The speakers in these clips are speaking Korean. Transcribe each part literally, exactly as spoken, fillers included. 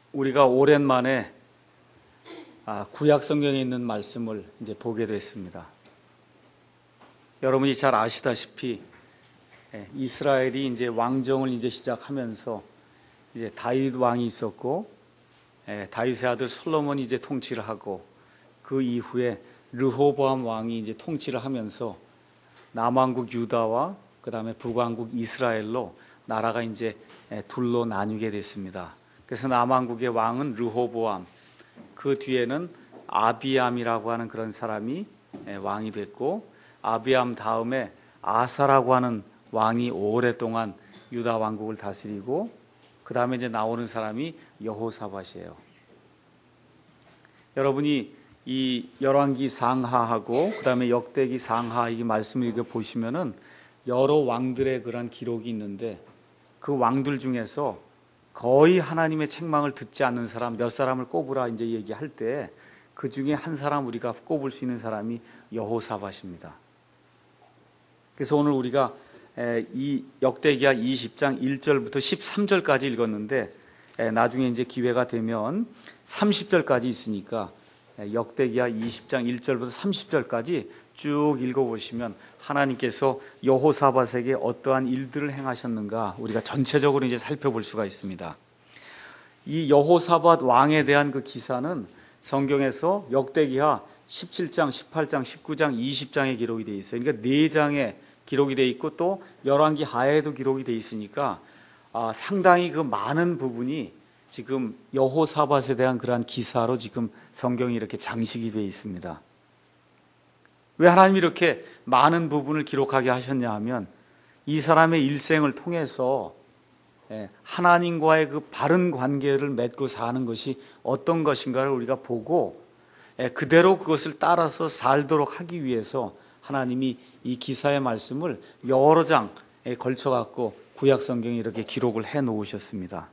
우리가 오랜만에 구약 성경에 있는 말씀을 이제 보게 됐습니다. 여러분이 잘 아시다시피 이스라엘이 이제 왕정을 이제 시작하면서 이제 다윗 왕이 있었고, 다윗의 아들 솔로몬이 이제 통치를 하고, 그 이후에 르호보암 왕이 이제 통치를 하면서 남왕국 유다와 그 다음에 북왕국 이스라엘로 나라가 이제 둘로 나뉘게 됐습니다. 그래서 남왕국의 왕은 르호보암, 그 뒤에는 아비암이라고 하는 그런 사람이 왕이 됐고, 아비암 다음에 아사라고 하는 왕이 오랫동안 유다 왕국을 다스리고, 그 다음에 이제 나오는 사람이 여호사밧이에요. 여러분이 이 열왕기 상하하고 그 다음에 역대기 상하 이 말씀을 읽어 보시면은 여러 왕들의 그런 기록이 있는데, 그 왕들 중에서 거의 하나님의 책망을 듣지 않는 사람 몇 사람을 꼽으라 이제 얘기할 때, 그 중에 한 사람 우리가 꼽을 수 있는 사람이 여호사밧입니다. 그래서 오늘 우리가 이 역대기하 이십 장 일 절부터 십삼 절까지 읽었는데, 나중에 이제 기회가 되면 삼십 절까지 있으니까 역대기하 이십 장 일 절부터 삼십 절까지 쭉 읽어보시면 하나님께서 여호사밧에게 어떠한 일들을 행하셨는가 우리가 전체적으로 이제 살펴볼 수가 있습니다. 이 여호사밧 왕에 대한 그 기사는 성경에서 역대기하 십칠 장, 십팔 장, 십구 장, 이십 장에 기록이 되어 있어요. 그러니까 네 장에 기록이 되어 있고 또 열왕기 하에도 기록이 되어 있으니까 아, 상당히 그 많은 부분이 지금 여호사밧에 대한 그러한 기사로 지금 성경이 이렇게 장식이 되어 있습니다. 왜 하나님이 이렇게 많은 부분을 기록하게 하셨냐 하면, 이 사람의 일생을 통해서 하나님과의 그 바른 관계를 맺고 사는 것이 어떤 것인가를 우리가 보고 그대로 그것을 따라서 살도록 하기 위해서 하나님이 이 기사의 말씀을 여러 장에 걸쳐 갖고 구약 성경에 이렇게 기록을 해 놓으셨습니다.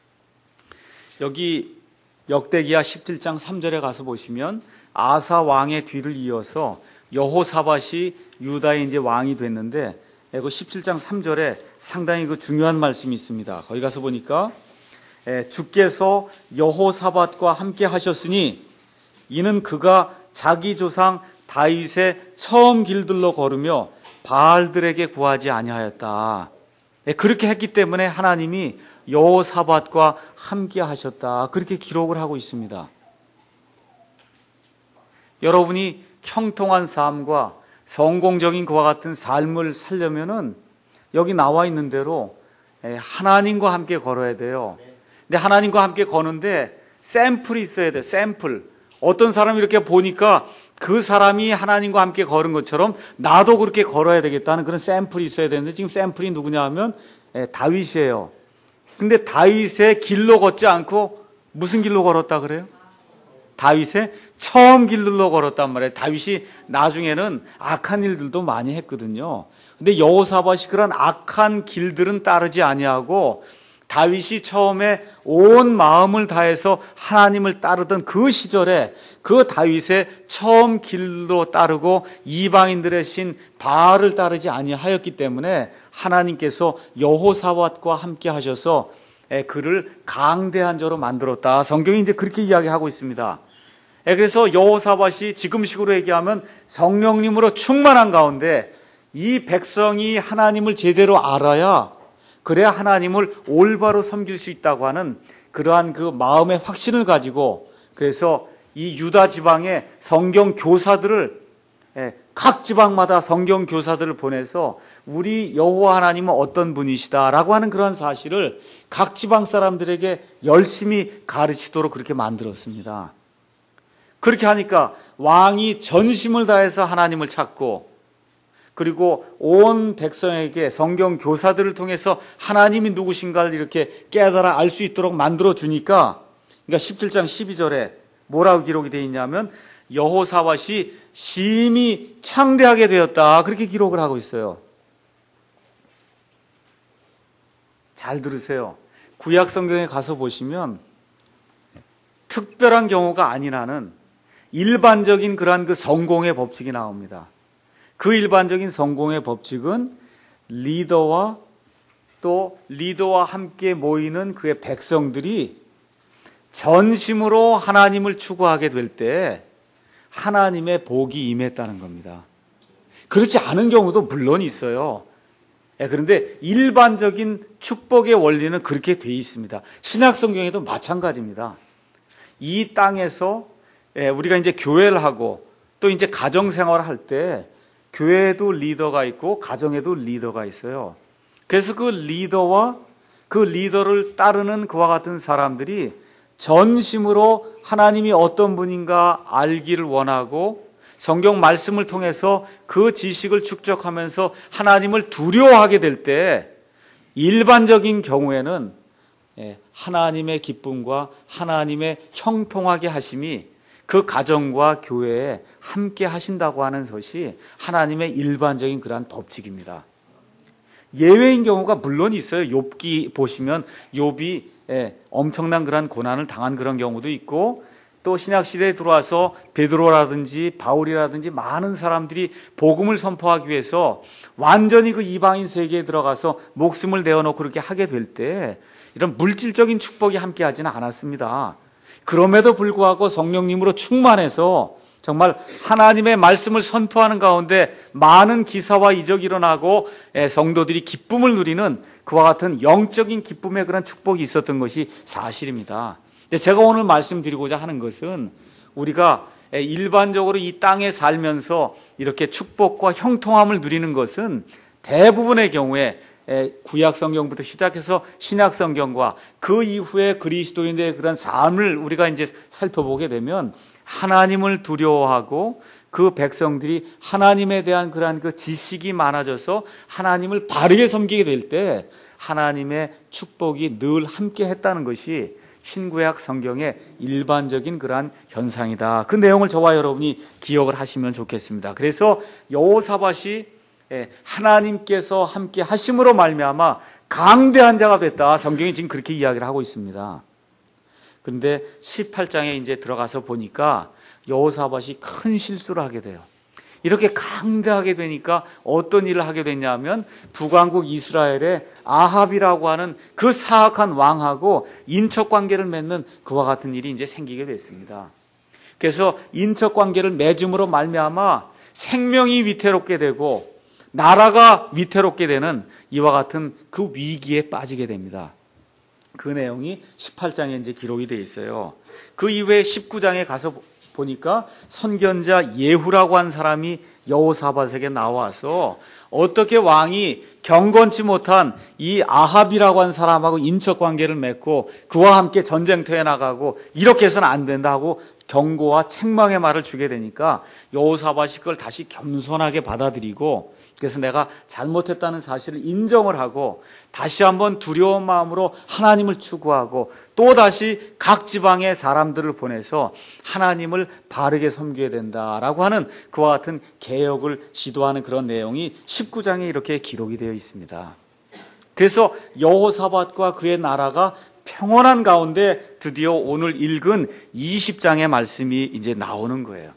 여기 역대기하 십칠 장 삼 절에 가서 보시면 아사 왕의 뒤를 이어서 여호사밧이 유다의 이제 왕이 됐는데, 그 십칠 장 삼 절에 상당히 그 중요한 말씀이 있습니다. 거기 가서 보니까 주께서 여호사밧과 함께 하셨으니 이는 그가 자기 조상 다윗의 처음 길들로 걸으며 바알들에게 구하지 아니하였다. 그렇게 했기 때문에 하나님이 여호사밧과 함께 하셨다, 그렇게 기록을 하고 있습니다. 여러분이 형통한 삶과 성공적인 그와 같은 삶을 살려면은 여기 나와 있는 대로 하나님과 함께 걸어야 돼요. 근데 하나님과 함께 거는데 샘플이 있어야 돼요. 샘플. 어떤 사람이 이렇게 보니까 그 사람이 하나님과 함께 걸은 것처럼 나도 그렇게 걸어야 되겠다는 그런 샘플이 있어야 되는데, 지금 샘플이 누구냐 하면 다윗이에요. 근데 다윗의 길로 걷지 않고 무슨 길로 걸었다 그래요? 다윗의 처음 길로 걸었단 말이에요. 다윗이 나중에는 악한 일들도 많이 했거든요. 근데 여호사밧이 그런 악한 길들은 따르지 아니하고, 다윗이 처음에 온 마음을 다해서 하나님을 따르던 그 시절에 그 다윗의 처음 길로 따르고 이방인들의 신 바알을 따르지 아니하였기 때문에 하나님께서 여호사밧과 함께 하셔서 그를 강대한 자로 만들었다. 성경이 이제 그렇게 이야기하고 있습니다. 그래서 여호사밧이 지금식으로 얘기하면 성령님으로 충만한 가운데 이 백성이 하나님을 제대로 알아야, 그래야 하나님을 올바로 섬길 수 있다고 하는 그러한 그 마음의 확신을 가지고, 그래서 이 유다 지방에 성경 교사들을, 각 지방마다 성경 교사들을 보내서 우리 여호와 하나님은 어떤 분이시다라고 하는 그러한 사실을 각 지방 사람들에게 열심히 가르치도록 그렇게 만들었습니다. 그렇게 하니까 왕이 전심을 다해서 하나님을 찾고, 그리고 온 백성에게 성경 교사들을 통해서 하나님이 누구신가를 이렇게 깨달아 알 수 있도록 만들어 주니까, 그러니까 십칠 장 십이 절에 뭐라고 기록이 되어 있냐면 여호사밧이 심히 창대하게 되었다, 그렇게 기록을 하고 있어요. 잘 들으세요. 구약 성경에 가서 보시면 특별한 경우가 아니라는 일반적인 그러한 그 성공의 법칙이 나옵니다. 그 일반적인 성공의 법칙은 리더와 또 리더와 함께 모이는 그의 백성들이 전심으로 하나님을 추구하게 될 때 하나님의 복이 임했다는 겁니다. 그렇지 않은 경우도 물론 있어요. 그런데 일반적인 축복의 원리는 그렇게 돼 있습니다. 신약 성경에도 마찬가지입니다. 이 땅에서 우리가 이제 교회를 하고 또 이제 가정 생활을 할 때 교회에도 리더가 있고 가정에도 리더가 있어요. 그래서 그 리더와 그 리더를 따르는 그와 같은 사람들이 전심으로 하나님이 어떤 분인가 알기를 원하고 성경 말씀을 통해서 그 지식을 축적하면서 하나님을 두려워하게 될 때 일반적인 경우에는 하나님의 기쁨과 하나님의 형통하게 하심이 그 가정과 교회에 함께 하신다고 하는 것이 하나님의 일반적인 그러한 법칙입니다. 예외인 경우가 물론 있어요. 욥기 보시면 욥이 엄청난 그런 고난을 당한 그런 경우도 있고 또 신약시대에 들어와서 베드로라든지 바울이라든지 많은 사람들이 복음을 선포하기 위해서 완전히 그 이방인 세계에 들어가서 목숨을 내어놓고 그렇게 하게 될 때 이런 물질적인 축복이 함께하지는 않았습니다. 그럼에도 불구하고 성령님으로 충만해서 정말 하나님의 말씀을 선포하는 가운데 많은 기사와 이적이 일어나고 성도들이 기쁨을 누리는 그와 같은 영적인 기쁨의 그런 축복이 있었던 것이 사실입니다. 제가 오늘 말씀드리고자 하는 것은 우리가 일반적으로 이 땅에 살면서 이렇게 축복과 형통함을 누리는 것은 대부분의 경우에 구약 성경부터 시작해서 신약 성경과 그 이후에 그리스도인들의 그런 삶을 우리가 이제 살펴보게 되면 하나님을 두려워하고 그 백성들이 하나님에 대한 그러한 그 지식이 많아져서 하나님을 바르게 섬기게 될 때 하나님의 축복이 늘 함께 했다는 것이 신구약 성경의 일반적인 그러한 현상이다. 그 내용을 저와 여러분이 기억을 하시면 좋겠습니다. 그래서 여호사밧이 하나님께서 함께 하심으로 말미암아 강대한 자가 됐다. 성경이 지금 그렇게 이야기를 하고 있습니다. 그런데 십팔 장에 이제 들어가서 보니까 여호사밧이 큰 실수를 하게 돼요. 이렇게 강대하게 되니까 어떤 일을 하게 됐냐면 북왕국 이스라엘의 아합이라고 하는 그 사악한 왕하고 인척 관계를 맺는 그와 같은 일이 이제 생기게 됐습니다. 그래서 인척 관계를 맺음으로 말미암아 생명이 위태롭게 되고 나라가 위태롭게 되는 이와 같은 그 위기에 빠지게 됩니다. 그 내용이 십팔 장에 이제 기록이 되어 있어요. 그 이후에 십구 장에 가서 보니까 선견자 예후라고 한 사람이 여호사밧에게 나와서 어떻게 왕이 경건치 못한 이 아합이라고 한 사람하고 인척 관계를 맺고 그와 함께 전쟁터에 나가고 이렇게 해서는 안 된다고 경고와 책망의 말을 주게 되니까 여호사밧이 그걸 다시 겸손하게 받아들이고 그래서 내가 잘못했다는 사실을 인정을 하고 다시 한번 두려운 마음으로 하나님을 추구하고 또다시 각 지방의 사람들을 보내서 하나님을 바르게 섬겨야 된다라고 하는 그와 같은 개혁을 시도하는 그런 내용이 십구 장에 이렇게 기록이 되어 있습니다. 그래서 여호사밧과 그의 나라가 평온한 가운데 드디어 오늘 읽은 이십 장의 말씀이 이제 나오는 거예요.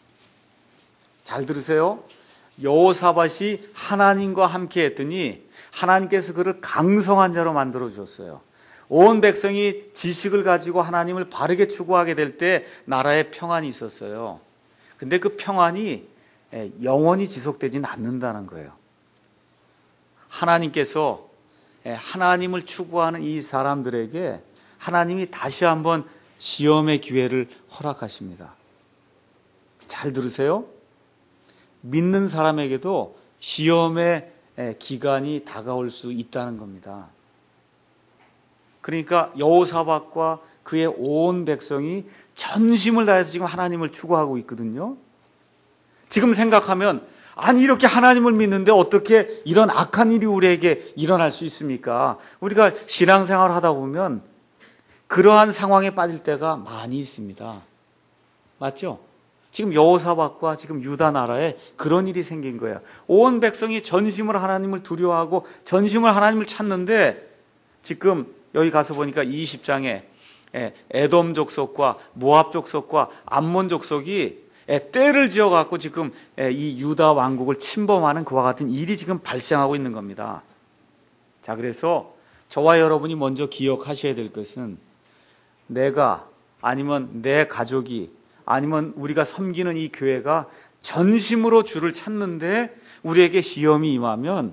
잘 들으세요. 여호사밧이 하나님과 함께 했더니 하나님께서 그를 강성한 자로 만들어 주셨어요. 온 백성이 지식을 가지고 하나님을 바르게 추구하게 될 때 나라에 평안이 있었어요. 근데 그 평안이 영원히 지속되지는 않는다는 거예요. 하나님께서 하나님을 추구하는 이 사람들에게 하나님이 다시 한번 시험의 기회를 허락하십니다. 잘 들으세요. 믿는 사람에게도 시험의 기간이 다가올 수 있다는 겁니다. 그러니까 여호사밧과 그의 온 백성이 전심을 다해서 지금 하나님을 추구하고 있거든요. 지금 생각하면 아니 이렇게 하나님을 믿는데 어떻게 이런 악한 일이 우리에게 일어날 수 있습니까? 우리가 신앙생활을 하다 보면 그러한 상황에 빠질 때가 많이 있습니다. 맞죠? 지금 여호사밧과 지금 유다 나라에 그런 일이 생긴 거예요. 온 백성이 전심으로 하나님을 두려워하고 전심으로 하나님을 찾는데 지금 여기 가서 보니까 이십 장에 에돔 족속과 모압 족속과 암몬 족속이 때를 지어갖고 지금 이 유다 왕국을 침범하는 그와 같은 일이 지금 발생하고 있는 겁니다. 자, 그래서 저와 여러분이 먼저 기억하셔야 될 것은 내가 아니면 내 가족이, 아니면 우리가 섬기는 이 교회가 전심으로 주를 찾는데 우리에게 시험이 임하면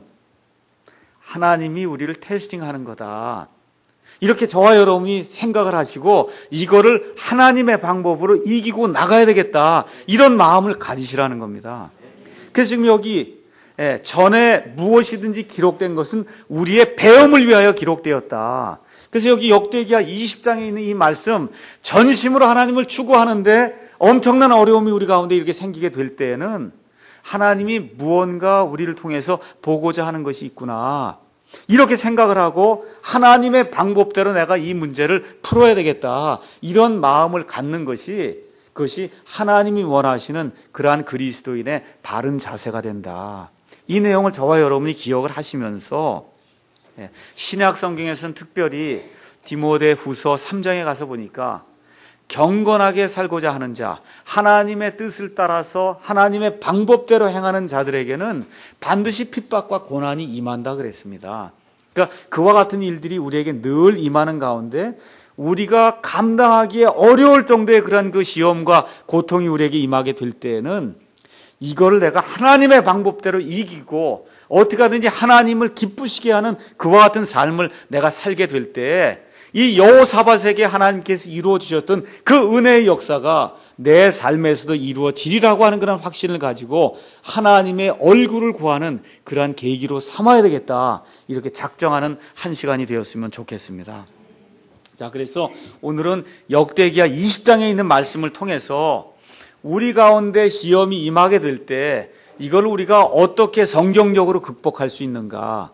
하나님이 우리를 테스팅하는 거다. 이렇게 저와 여러분이 생각을 하시고 이거를 하나님의 방법으로 이기고 나가야 되겠다. 이런 마음을 가지시라는 겁니다. 그래서 지금 여기 전에 무엇이든지 기록된 것은 우리의 배움을 위하여 기록되었다. 그래서 여기 역대기야 이십 장에 있는 이 말씀, 전심으로 하나님을 추구하는데 엄청난 어려움이 우리 가운데 이렇게 생기게 될 때에는 하나님이 무언가 우리를 통해서 보고자 하는 것이 있구나, 이렇게 생각을 하고 하나님의 방법대로 내가 이 문제를 풀어야 되겠다, 이런 마음을 갖는 것이, 그것이 하나님이 원하시는 그러한 그리스도인의 바른 자세가 된다. 이 내용을 저와 여러분이 기억을 하시면서 신약 성경에서는 특별히 디모데후서 삼 장에 가서 보니까 경건하게 살고자 하는 자, 하나님의 뜻을 따라서 하나님의 방법대로 행하는 자들에게는 반드시 핍박과 고난이 임한다 그랬습니다. 그러니까 그와 같은 일들이 우리에게 늘 임하는 가운데 우리가 감당하기에 어려울 정도의 그런 그 시험과 고통이 우리에게 임하게 될 때에는 이거를 내가 하나님의 방법대로 이기고 어떻게 하든지 하나님을 기쁘시게 하는 그와 같은 삶을 내가 살게 될 때 이 여호사밧에게 하나님께서 이루어 주셨던 그 은혜의 역사가 내 삶에서도 이루어지리라고 하는 그런 확신을 가지고 하나님의 얼굴을 구하는 그러한 계기로 삼아야 되겠다, 이렇게 작정하는 한 시간이 되었으면 좋겠습니다. 자, 그래서 오늘은 역대기야 이십 장에 있는 말씀을 통해서 우리 가운데 시험이 임하게 될 때 이걸 우리가 어떻게 성경적으로 극복할 수 있는가,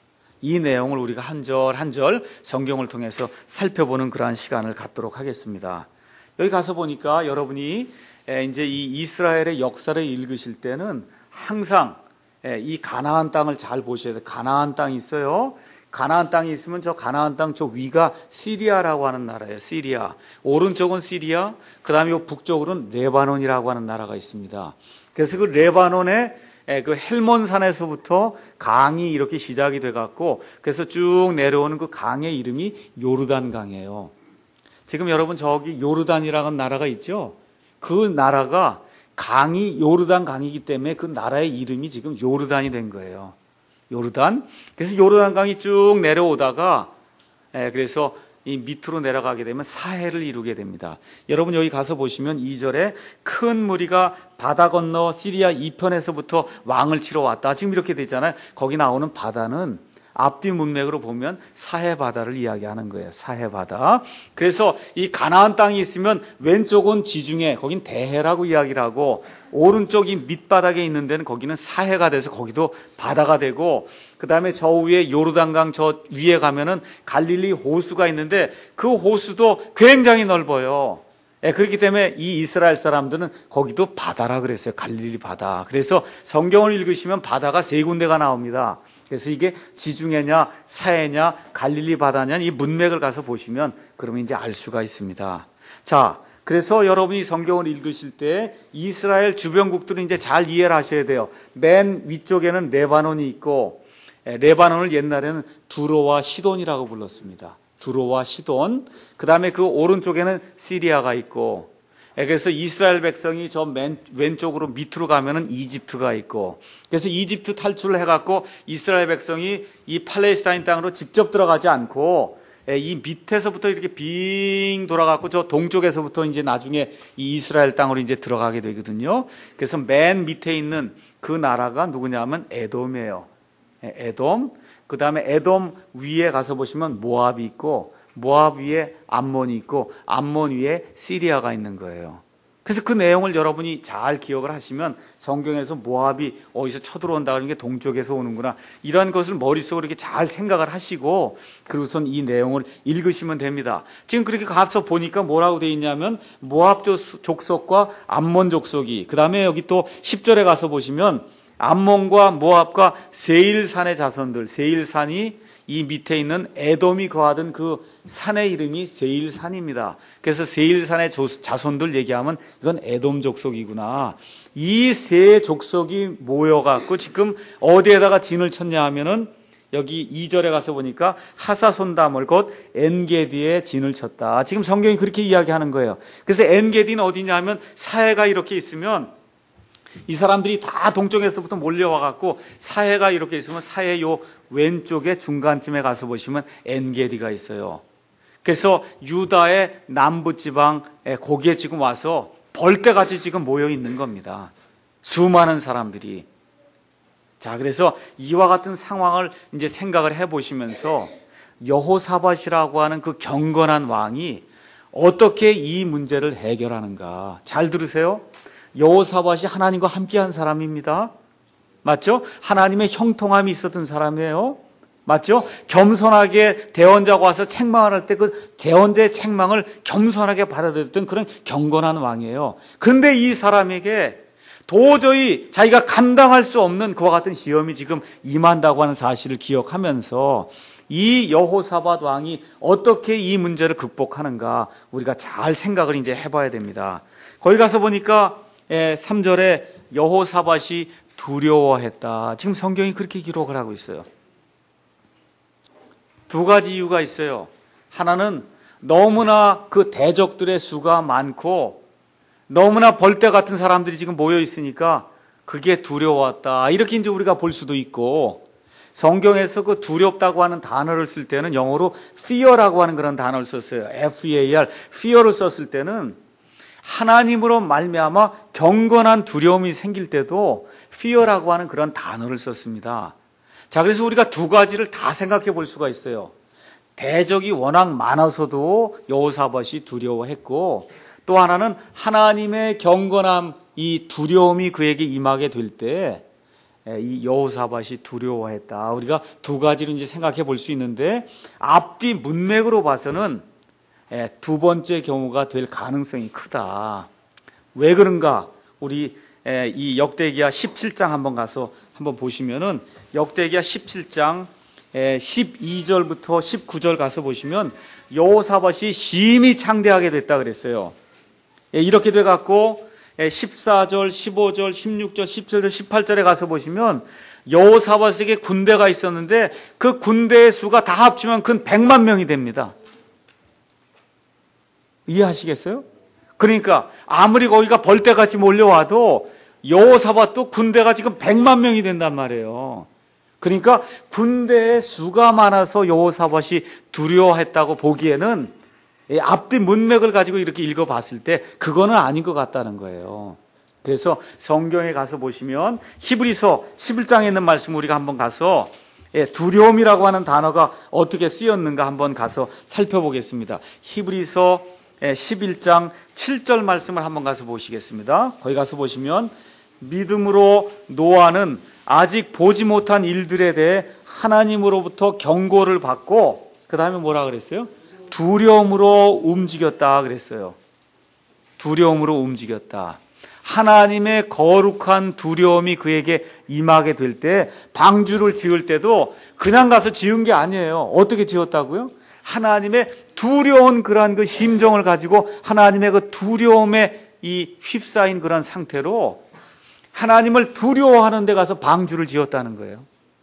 이 내용을 우리가 한 절 한 절 성경을 통해서 살펴보는 그러한 시간을 갖도록 하겠습니다. 여기 가서 보니까 여러분이 이제 이 이스라엘의 역사를 읽으실 때는 항상 이 가나안 땅을 잘 보셔야 돼요. 가나안 땅이 있어요. 가나안 땅이 있으면 저 가나안 땅 저 위가 시리아라고 하는 나라예요. 시리아. 오른쪽은 시리아, 그 다음에 북쪽으로는 레바논이라고 하는 나라가 있습니다. 그래서 그 레바논의 그 헬몬산에서부터 강이 이렇게 시작이 돼갖고 그래서 쭉 내려오는 그 강의 이름이 요르단 강이에요. 지금 여러분 저기 요르단이라는 나라가 있죠. 그 나라가 강이 요르단 강이기 때문에 그 나라의 이름이 지금 요르단이 된 거예요. 요르단. 그래서 요르단 강이 쭉 내려오다가 그래서 이 밑으로 내려가게 되면 사해를 이루게 됩니다. 여러분 여기 가서 보시면 이 절에 큰 무리가 바다 건너 시리아 이편에서부터 왕을 치러 왔다, 지금 이렇게 되잖아요. 거기 나오는 바다는 앞뒤 문맥으로 보면 사해 바다를 이야기하는 거예요. 사해 바다. 그래서 이 가나안 땅이 있으면 왼쪽은 지중해, 거긴 대해라고 이야기를 하고, 오른쪽이 밑바닥에 있는 데는 거기는 사해가 돼서 거기도 바다가 되고, 그 다음에 저 위에 요르단강 저 위에 가면은 갈릴리 호수가 있는데 그 호수도 굉장히 넓어요. 예, 그렇기 때문에 이 이스라엘 사람들은 거기도 바다라 그랬어요. 갈릴리 바다. 그래서 성경을 읽으시면 바다가 세 군데가 나옵니다. 그래서 이게 지중해냐 사해냐 갈릴리 바다냐, 이 문맥을 가서 보시면 그러면 이제 알 수가 있습니다. 자, 그래서 여러분이 성경을 읽으실 때 이스라엘 주변국들은 이제 잘 이해를 하셔야 돼요. 맨 위쪽에는 레바논이 있고, 레바논을 옛날에는 두로와 시돈이라고 불렀습니다. 두로와 시돈. 그 다음에 그 오른쪽에는 시리아가 있고, 그래서 이스라엘 백성이 저 맨 왼쪽으로 밑으로 가면은 이집트가 있고, 그래서 이집트 탈출을 해갖고 이스라엘 백성이 이 팔레스타인 땅으로 직접 들어가지 않고 이 밑에서부터 이렇게 빙 돌아갖고 저 동쪽에서부터 이제 나중에 이 이스라엘 땅으로 이제 들어가게 되거든요. 그래서 맨 밑에 있는 그 나라가 누구냐면 에돔이에요. 에돔. 그 다음에 에돔 위에 가서 보시면 모압이 있고, 모압 위에 암몬이 있고, 암몬 위에 시리아가 있는 거예요. 그래서 그 내용을 여러분이 잘 기억을 하시면 성경에서 모압이 어디서 쳐들어온다 그러는 게 동쪽에서 오는구나, 이런 것을 머릿속으로 이렇게 잘 생각을 하시고 그리고선 이 내용을 읽으시면 됩니다. 지금 그렇게 가서 보니까 뭐라고 되어 있냐면 모압 족속과 암몬 족속이, 그 다음에 여기 또 십 절에 가서 보시면 암몬과 모압과 세일산의 자손들, 세일산이 이 밑에 있는 에돔이 거하던 그 산의 이름이 세일산입니다. 그래서 세일산의 자손들 얘기하면 이건 에돔 족속이구나. 이 세 족속이 모여갖고 지금 어디에다가 진을 쳤냐 하면은 여기 이 절에 가서 보니까 하사손담을 곧 엔게디에 진을 쳤다. 지금 성경이 그렇게 이야기하는 거예요. 그래서 엔게디는 어디냐 하면 사해가 이렇게 있으면 이 사람들이 다 동쪽에서부터 몰려와 갖고 사해가 이렇게 있으면 사해 요 왼쪽에 중간쯤에 가서 보시면 엔게디가 있어요. 그래서 유다의 남부지방에 거기에 지금 와서 벌떼같이 지금 모여 있는 겁니다. 수많은 사람들이. 자, 그래서 이와 같은 상황을 이제 생각을 해 보시면서 여호사밧이라고 하는 그 경건한 왕이 어떻게 이 문제를 해결하는가. 잘 들으세요. 여호사밧이 하나님과 함께한 사람입니다. 맞죠? 하나님의 형통함이 있었던 사람이에요. 맞죠? 겸손하게 대언자가 와서 책망을 할 때 그 대언자의 책망을 겸손하게 받아들였던 그런 경건한 왕이에요. 근데 이 사람에게 도저히 자기가 감당할 수 없는 그와 같은 시험이 지금 임한다고 하는 사실을 기억하면서 이 여호사밧 왕이 어떻게 이 문제를 극복하는가 우리가 잘 생각을 이제 해봐야 됩니다. 거기 가서 보니까 삼 절에 여호사밧이 두려워했다. 지금 성경이 그렇게 기록을 하고 있어요. 두 가지 이유가 있어요. 하나는 너무나 그 대적들의 수가 많고 너무나 벌떼 같은 사람들이 지금 모여 있으니까 그게 두려웠다. 이렇게 이제 우리가 볼 수도 있고, 성경에서 그 두렵다고 하는 단어를 쓸 때는 영어로 fear라고 하는 그런 단어를 썼어요. 에프 이 에이 알, fear를 썼을 때는 하나님으로 말미암아 경건한 두려움이 생길 때도 fear라고 하는 그런 단어를 썼습니다. 자, 그래서 우리가 두 가지를 다 생각해 볼 수가 있어요. 대적이 워낙 많아서도 여호사밧이 두려워했고, 또 하나는 하나님의 경건함, 이 두려움이 그에게 임하게 될 때 이 여호사밧이 두려워했다. 우리가 두 가지로 이제 생각해 볼 수 있는데, 앞뒤 문맥으로 봐서는 두 번째 경우가 될 가능성이 크다. 왜 그런가? 우리 이 역대기야 십칠 장 한번 가서 한번 보시면은, 역대기야 십칠 장 십이 절부터 십구 절 가서 보시면 여호사밧이 심히 창대하게 됐다 그랬어요. 이렇게 돼 갖고 십사 절, 십오 절, 십육 절, 십칠 절, 십팔 절에 가서 보시면 여호사밧에게 군대가 있었는데 그 군대의 수가 다 합치면 근 백만 명이 됩니다. 이해하시겠어요? 그러니까 아무리 거기가 벌떼같이 몰려와도 여호사밧도 군대가 지금 백만 명이 된단 말이에요. 그러니까 군대의 수가 많아서 여호사밧이 두려워했다고 보기에는 앞뒤 문맥을 가지고 이렇게 읽어봤을 때 그거는 아닌 것 같다는 거예요. 그래서 성경에 가서 보시면 히브리서 십일 장에 있는 말씀 우리가 한번 가서 두려움이라고 하는 단어가 어떻게 쓰였는가 한번 가서 살펴보겠습니다. 히브리서 십일 장 칠 절 말씀을 한번 가서 보시겠습니다. 거기 가서 보시면, 믿음으로 노아는 아직 보지 못한 일들에 대해 하나님으로부터 경고를 받고, 그 다음에 뭐라 그랬어요? 두려움으로 움직였다 그랬어요. 두려움으로 움직였다. 하나님의 거룩한 두려움이 그에게 임하게 될 때, 방주를 지을 때도 그냥 가서 지은 게 아니에요. 어떻게 지었다고요? 하나님의 두려운 그러한 그 심정을 가지고 하나님의 그 두려움에 이 휩싸인 그런 상태로 하나님을 두려워하는 데 가서 방주를 지었다는 거예요.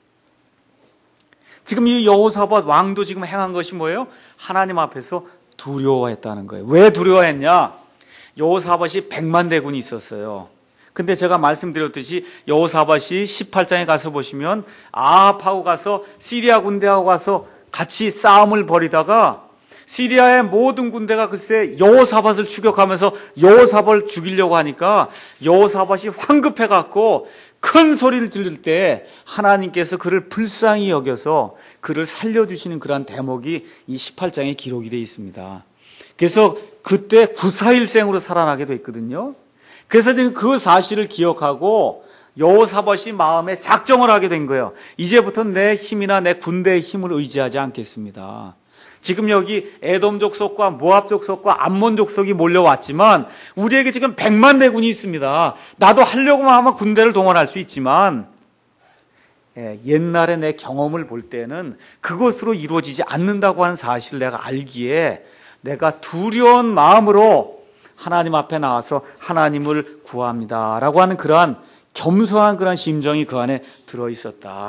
지금 이 여호사밧 왕도 지금 행한 것이 뭐예요? 하나님 앞에서 두려워했다는 거예요. 왜 두려워했냐? 여호사밧이 백만 대군이 있었어요. 근데 제가 말씀드렸듯이 여호사밧이 십팔 장에 가서 보시면 아합하고 가서 시리아 군대하고 가서 같이 싸움을 벌이다가 시리아의 모든 군대가 글쎄 여호사밧을 추격하면서 여호사밧을 죽이려고 하니까 여호사밧이 황급해 갖고 큰 소리를 지를 때 하나님께서 그를 불쌍히 여겨서 그를 살려주시는 그러한 대목이 이 십팔 장에 기록이 되어 있습니다. 그래서 그때 구사일생으로 살아나게 됐거든요. 그래서 지금 그 사실을 기억하고 여호사밧이 마음에 작정을 하게 된 거예요. 이제부터 내 힘이나 내 군대의 힘을 의지하지 않겠습니다. 지금 여기 에돔 족속과 모압 족속과 암몬 족속이 몰려왔지만 우리에게 지금 백만 대군이 있습니다. 나도 하려고만 하면 군대를 동원할 수 있지만 예, 옛날에 내 경험을 볼 때는 그것으로 이루어지지 않는다고 하는 사실을 내가 알기에 내가 두려운 마음으로 하나님 앞에 나와서 하나님을 구합니다 라고 하는 그러한 겸손한 그런 심정이 그 안에 들어있었다.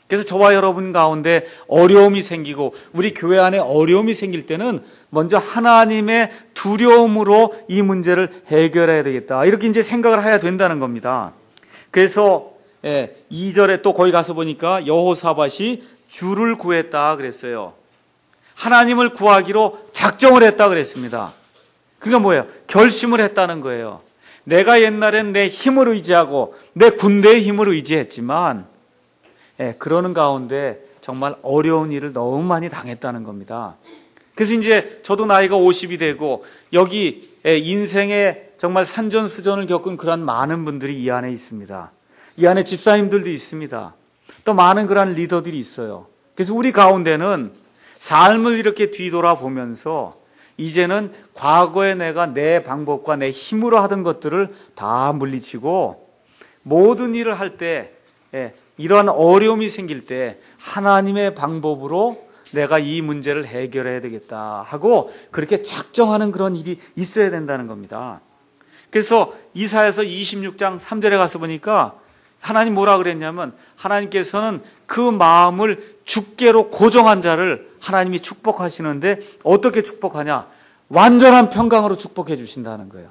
그래서 저와 여러분 가운데 어려움이 생기고 우리 교회 안에 어려움이 생길 때는 먼저 하나님의 두려움으로 이 문제를 해결해야 되겠다. 이렇게 이제 생각을 해야 된다는 겁니다. 그래서 예, 이 절에 또 거기 가서 보니까 여호사밧이 주를 구했다 그랬어요. 하나님을 구하기로 작정을 했다 그랬습니다. 그러니까 뭐예요? 결심을 했다는 거예요. 내가 옛날엔 내 힘을 의지하고 내 군대의 힘을 의지했지만 예, 그러는 가운데 정말 어려운 일을 너무 많이 당했다는 겁니다. 그래서 이제 저도 나이가 오십이 되고 여기 예, 인생의 정말 산전수전을 겪은 그런 많은 분들이 이 안에 있습니다. 이 안에 집사님들도 있습니다. 또 많은 그런 리더들이 있어요. 그래서 우리 가운데는 삶을 이렇게 뒤돌아보면서 이제는 과거에 내가 내 방법과 내 힘으로 하던 것들을 다 물리치고 모든 일을 할 때 예, 이러한 어려움이 생길 때 하나님의 방법으로 내가 이 문제를 해결해야 되겠다 하고 그렇게 작정하는 그런 일이 있어야 된다는 겁니다. 그래서 이사야서 이십육 장 삼 절에 가서 보니까 하나님 뭐라 그랬냐면 하나님께서는 그 마음을 주께로 고정한 자를 하나님이 축복하시는데 어떻게 축복하냐? 완전한 평강으로 축복해 주신다는 거예요.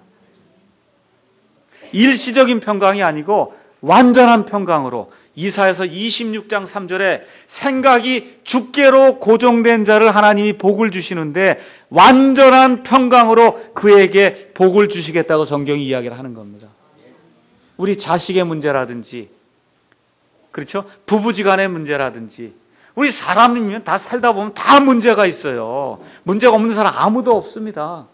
일시적인 평강이 아니고 완전한 평강으로. 이사야서 이십육 장 삼 절에 생각이 주께로 고정된 자를 하나님이 복을 주시는데 완전한 평강으로 그에게 복을 주시겠다고 성경이 이야기를 하는 겁니다. 우리 자식의 문제라든지, 그렇죠? 부부지간의 문제라든지, 우리 사람이면 다 살다 보면 다 문제가 있어요. 문제가 없는 사람 아무도 없습니다.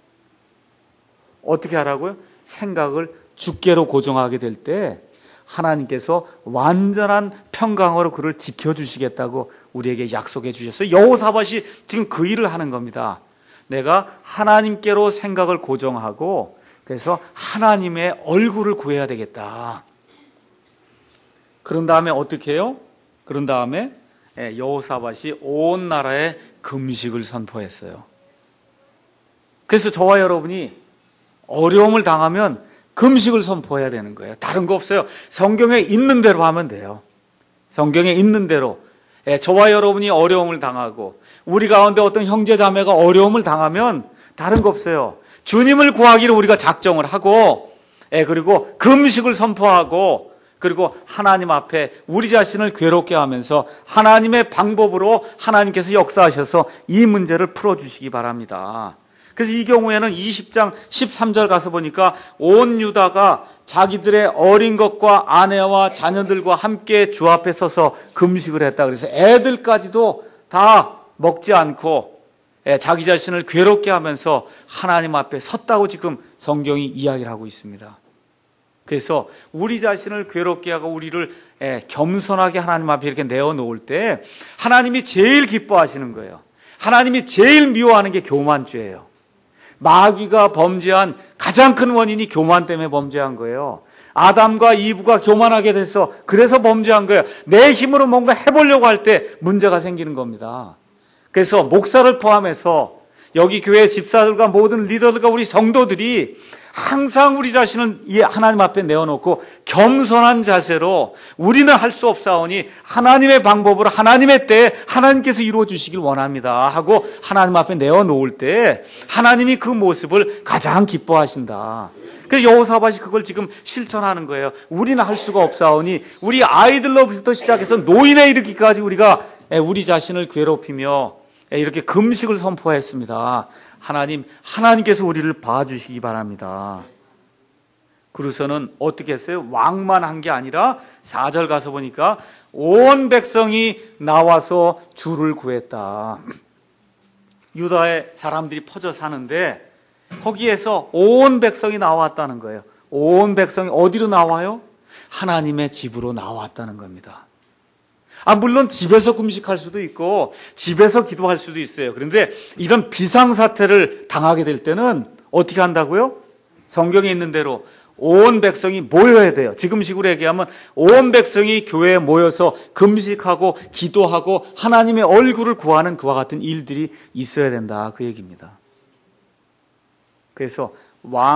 어떻게 하라고요? 생각을 주께로 고정하게 될 때 하나님께서 완전한 평강으로 그를 지켜주시겠다고 우리에게 약속해 주셨어요. 여호사밧이 지금 그 일을 하는 겁니다. 내가 하나님께로 생각을 고정하고 그래서 하나님의 얼굴을 구해야 되겠다. 그런 다음에 어떻게 해요? 그런 다음에 여호사밧이 온 나라에 금식을 선포했어요. 그래서 저와 여러분이 어려움을 당하면 금식을 선포해야 되는 거예요. 다른 거 없어요. 성경에 있는 대로 하면 돼요. 성경에 있는 대로. 저와 여러분이 어려움을 당하고 우리 가운데 어떤 형제 자매가 어려움을 당하면 다른 거 없어요. 주님을 구하기를 우리가 작정을 하고 그리고 금식을 선포하고 그리고 하나님 앞에 우리 자신을 괴롭게 하면서 하나님의 방법으로 하나님께서 역사하셔서 이 문제를 풀어주시기 바랍니다. 그래서 이 경우에는 이십 장 십삼 절 가서 보니까 온 유다가 자기들의 어린 것과 아내와 자녀들과 함께 주 앞에 서서 금식을 했다. 그래서 애들까지도 다 먹지 않고 자기 자신을 괴롭게 하면서 하나님 앞에 섰다고 지금 성경이 이야기를 하고 있습니다. 그래서 우리 자신을 괴롭게 하고 우리를 겸손하게 하나님 앞에 이렇게 내어놓을 때 하나님이 제일 기뻐하시는 거예요. 하나님이 제일 미워하는 게 교만죄예요. 마귀가 범죄한 가장 큰 원인이 교만 때문에 범죄한 거예요. 아담과 이브가 교만하게 돼서 그래서 범죄한 거예요. 내 힘으로 뭔가 해보려고 할 때 문제가 생기는 겁니다. 그래서 목사를 포함해서 여기 교회 집사들과 모든 리더들과 우리 성도들이 항상 우리 자신을 하나님 앞에 내어놓고 겸손한 자세로 우리는 할 수 없사오니 하나님의 방법으로 하나님의 때에 하나님께서 이루어 주시길 원합니다 하고 하나님 앞에 내어놓을 때 하나님이 그 모습을 가장 기뻐하신다. 그래서 여호사밧이 그걸 지금 실천하는 거예요. 우리는 할 수가 없사오니 우리 아이들로부터 시작해서 노인에 이르기까지 우리가 우리 자신을 괴롭히며 이렇게 금식을 선포했습니다. 하나님, 하나님께서 우리를 봐주시기 바랍니다. 그래서는 어떻게 했어요? 왕만 한 게 아니라 사 절 가서 보니까 온 백성이 나와서 주를 구했다. 유다의 사람들이 퍼져 사는데 거기에서 온 백성이 나왔다는 거예요. 온 백성이 어디로 나와요? 하나님의 집으로 나왔다는 겁니다. 아, 물론 집에서 금식할 수도 있고 집에서 기도할 수도 있어요. 그런데 이런 비상사태를 당하게 될 때는 어떻게 한다고요? 성경에 있는 대로 온 백성이 모여야 돼요. 지금식으로 얘기하면 온 백성이 교회에 모여서 금식하고 기도하고 하나님의 얼굴을 구하는 그와 같은 일들이 있어야 된다. 그 얘기입니다. 그래서 왕